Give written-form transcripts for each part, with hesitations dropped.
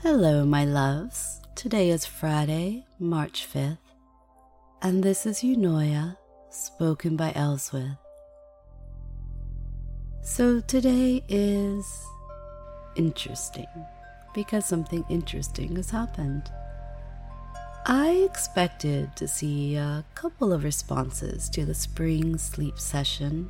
Hello, my loves. Today is Friday, March 5th, and this is Eunoia, spoken by Elswith. So today is interesting, because something interesting has happened. I expected to see a couple of responses to the spring sleep session.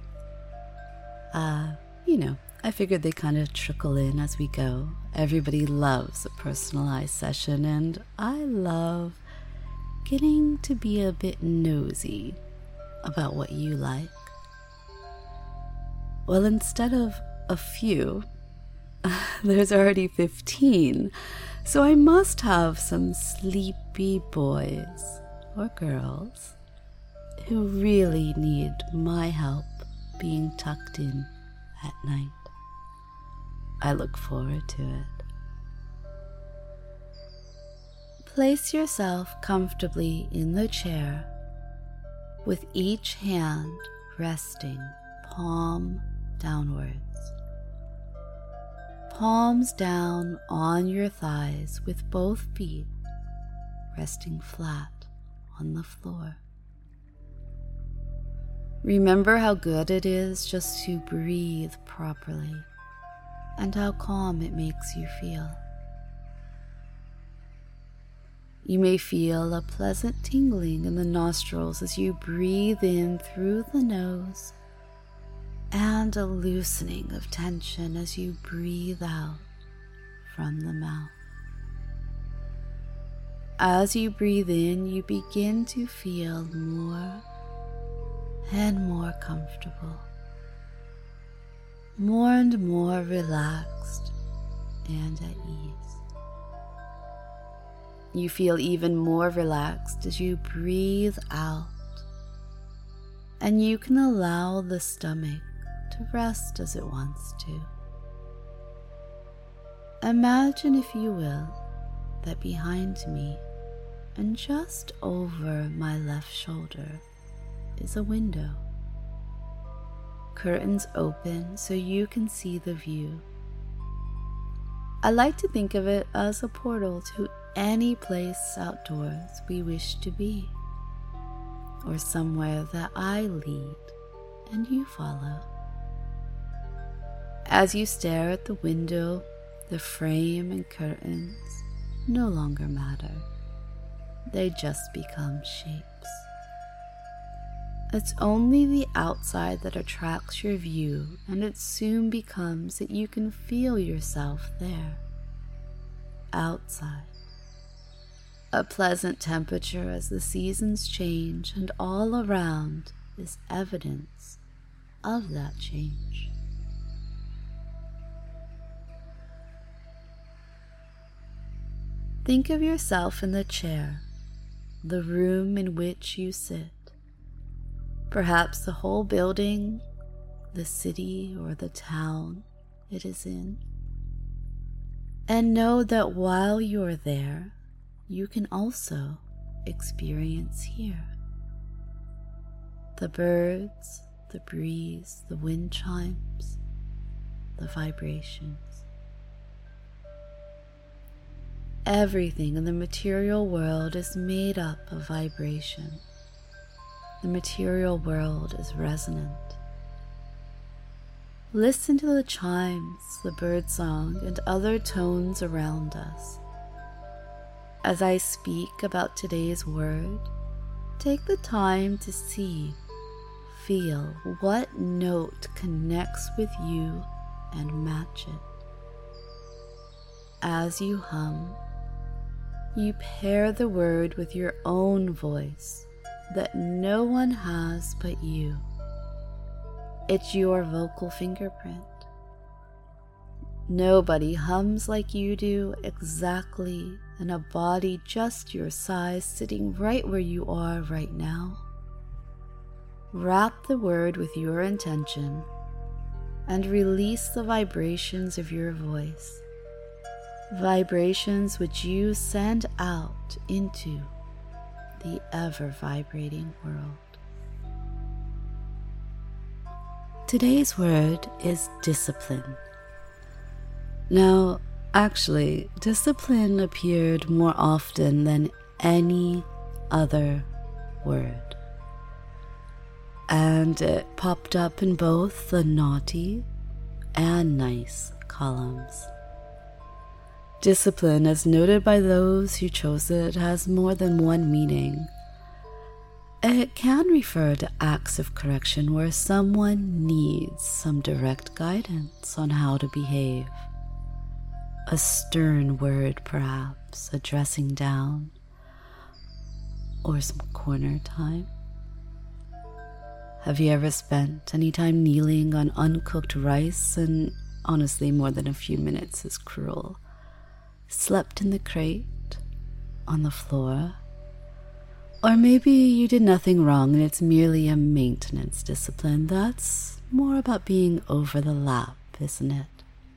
I figured they kind of trickle in as we go. Everybody loves a personalized session, and I love getting to be a bit nosy about what you like. Well, instead of a few, there's already 15, so I must have some sleepy boys or girls who really need my help being tucked in at night. I look forward to it. Place yourself comfortably in the chair with each hand resting palm downwards. Palms down on your thighs with both feet resting flat on the floor. Remember how good it is just to breathe properly and how calm it makes you feel. You may feel a pleasant tingling in the nostrils as you breathe in through the nose and a loosening of tension as you breathe out from the mouth. As you breathe in, you begin to feel more and more comfortable, more and more relaxed and at ease. You feel even more relaxed as you breathe out, and you can allow the stomach to rest as it wants to. Imagine, if you will, that behind me and just over my left shoulder is a window. Curtains open so you can see the view. I like to think of it as a portal to any place outdoors we wish to be, or somewhere that I lead and you follow. As you stare at the window, the frame and curtains no longer matter. They just become shapes. It's only the outside that attracts your view, and it soon becomes that you can feel yourself there, outside. A pleasant temperature as the seasons change, and all around is evidence of that change. Think of yourself in the chair, the room in which you sit. Perhaps the whole building, the city, or the town it is in. And know that while you're there, you can also experience here. The birds, the breeze, the wind chimes, the vibrations. Everything in the material world is made up of vibration. The material world is resonant. Listen to the chimes, the birdsong, and other tones around us. As I speak about today's word, take the time to see, feel what note connects with you and match it. As you hum, you pair the word with your own voice that no one has but you. It's your vocal fingerprint. Nobody hums like you do exactly in a body just your size, sitting right where you are right now. Wrap the word with your intention and release the vibrations of your voice, vibrations which you send out into the ever-vibrating world. Today's word is discipline. Now, Actually, discipline appeared more often than any other word. And it popped up in both the naughty and nice columns. Discipline, as noted by those who chose it, has more than one meaning. It can refer to acts of correction where someone needs some direct guidance on how to behave. A stern word, perhaps, a dressing down, or some corner time. Have you ever spent any time kneeling on uncooked rice, and honestly more than a few minutes is cruel? Slept in the crate, on the floor? Or maybe you did nothing wrong and it's merely a maintenance discipline. That's more about being over the lap, isn't it?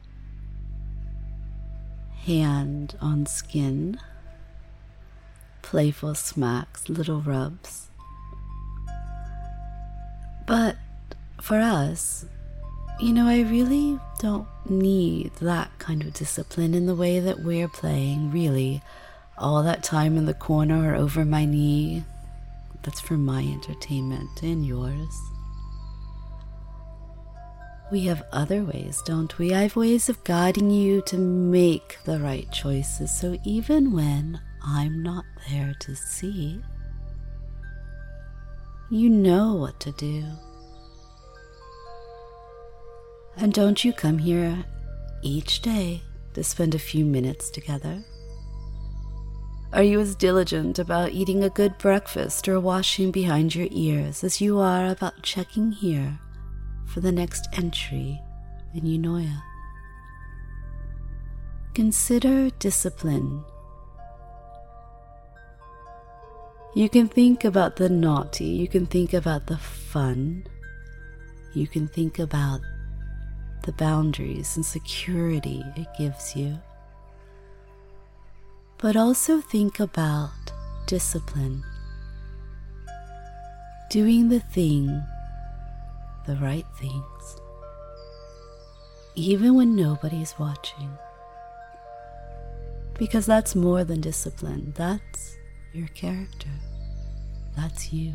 Hand on skin, playful smacks, little rubs. But for us, I really don't need that kind of discipline in the way that we're playing, really. All that time in the corner or over my knee, that's for my entertainment and yours. We have other ways, don't we? I have ways of guiding you to make the right choices, so even when I'm not there to see, you know what to do. And don't you come here each day to spend a few minutes together? Are you as diligent about eating a good breakfast or washing behind your ears as you are about checking here for the next entry in Eunoia? Consider discipline. You can think about the naughty, you can think about the fun, you can think about the boundaries and security it gives you. But also think about discipline. Doing the right things, even when nobody's watching. Because that's more than discipline. That's your character. That's you.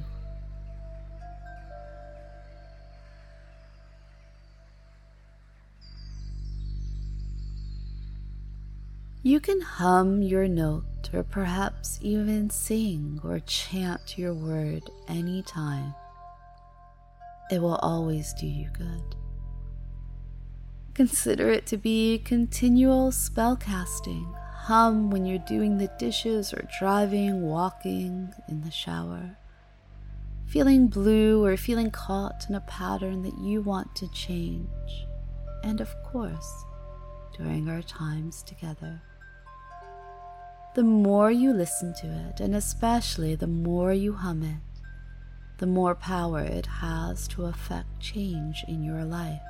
You can hum your note or perhaps even sing or chant your word anytime. It will always do you good. Consider it to be continual spellcasting. Hum when you're doing the dishes or driving, walking, in the shower. Feeling blue or feeling caught in a pattern that you want to change. And of course, during our times together. The more you listen to it, and especially the more you hum it, the more power it has to affect change in your life.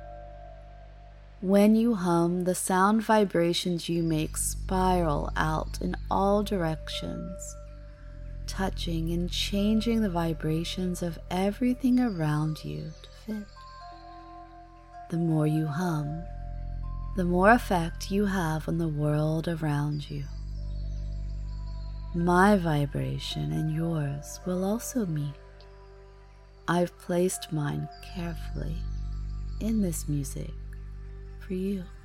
When you hum, the sound vibrations you make spiral out in all directions, touching and changing the vibrations of everything around you to fit. The more you hum, the more effect you have on the world around you. My vibration and yours will also meet. I've placed mine carefully in this music for you.